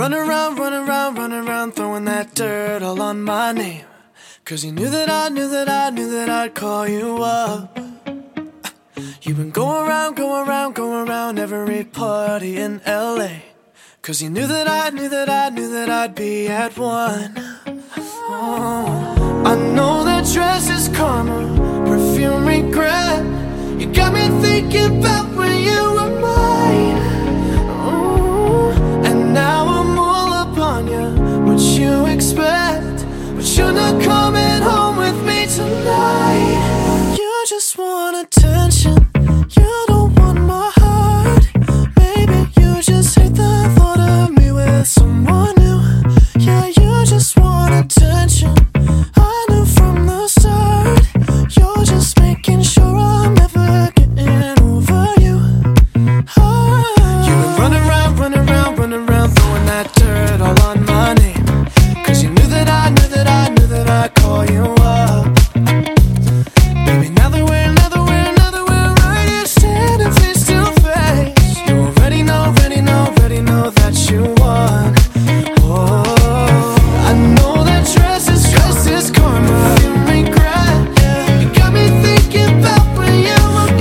running around, throwing that dirt all on my name. 'Cause you knew that I'd call you up. You've been going around every party in LA. 'Cause you knew that I'd be at one. Oh, I know that dress is karma, perfume regret. You got me thinking about when you were mine. Oh, and now I'm all up on you, what you expect. But you're not coming home with me tonight. You just want attention, you don't want my heart. Maybe you just hate the thought of me with someone new. Yeah, you just want attention, I knew from the start. You're just making sure I'm never getting over you. You've been running around, throwing that dirt all on my name. 'Cause you knew that I'd call you up. Baby, now that we're right here standing face to face, you already know that you won. Oh, I know that dress is karma, you regret. You got me thinking about when you were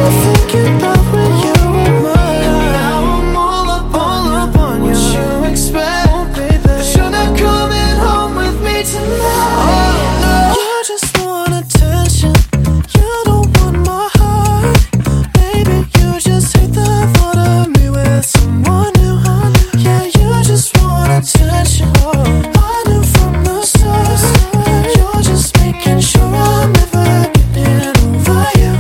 mine. And now I'm all up on you. What you expect? Oh, baby, but you're not coming home with me tonight. You just want attention, you don't want my heart. Maybe you just hate the thought of me with someone new. Yeah, you just want attention, I knew from the start. You're just making sure I'm never getting over you.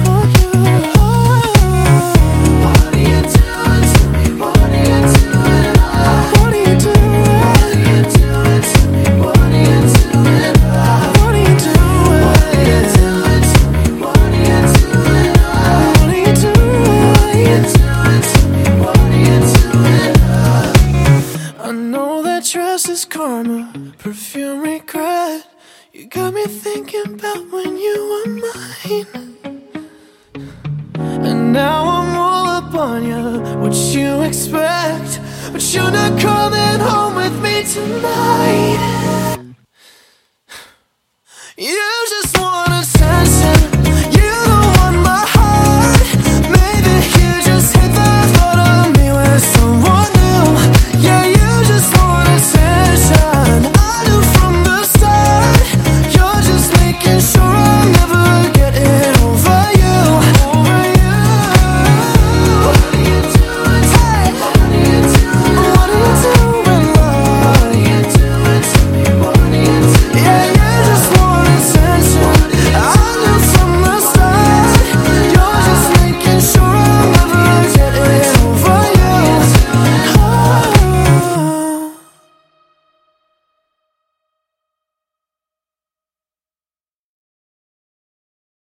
What are you doing to me? What are you doing? What are you doing? What are you doing to me? What are you doing? What are you doing? What are you doing to me? What are you doing? What are you doing to me? What are you doing? I know that dress is karma, perfume regret. You got me thinking about when you were mine. And now I'm all up on you, what you expect. But you're not coming home with me tonight.